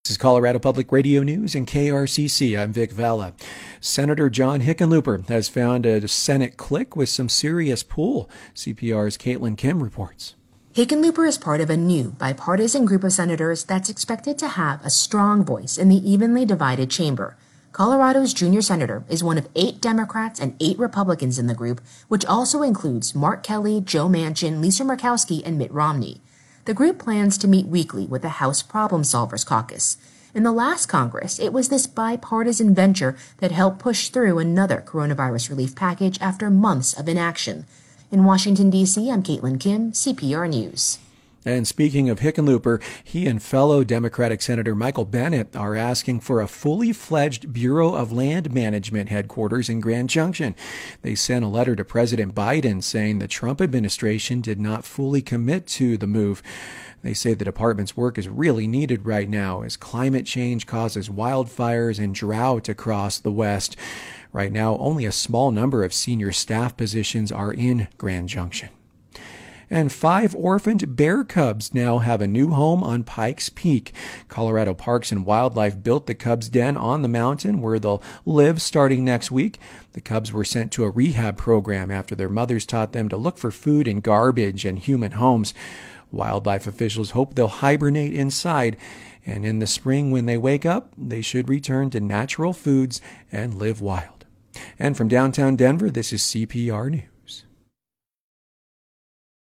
This is Colorado Public Radio News and KRCC. I'm Vic Vela. Senator John Hickenlooper has found a Senate clique with some serious pull. CPR's Caitlin Kim reports. Hickenlooper is part of a new bipartisan group of senators that's expected to have a strong voice in the evenly divided chamber. Colorado's junior senator is one of 8 Democrats and 8 Republicans in the group, which also includes Mark Kelly, Joe Manchin, Lisa Murkowski, and Mitt Romney. The group plans to meet weekly with the House Problem Solvers Caucus. In the last Congress, it was this bipartisan venture that helped push through another coronavirus relief package after months of inaction. In Washington, D.C., I'm Caitlin Kim, CPR News. And speaking of Hickenlooper, he and fellow Democratic Senator Michael Bennet are asking for a fully fledged Bureau of Land Management headquarters in Grand Junction. They sent a letter to President Biden saying the Trump administration did not fully commit to the move. They say the department's work is really needed right now as climate change causes wildfires and drought across the West. Right now, only a small number of senior staff positions are in Grand Junction. And 5 orphaned bear cubs now have a new home on Pikes Peak. Colorado Parks and Wildlife built the cubs' den on the mountain where they'll live starting next week. The cubs were sent to a rehab program after their mothers taught them to look for food in garbage and human homes. Wildlife officials hope they'll hibernate inside, and in the spring when they wake up, they should return to natural foods and live wild. And from downtown Denver, this is CPR News.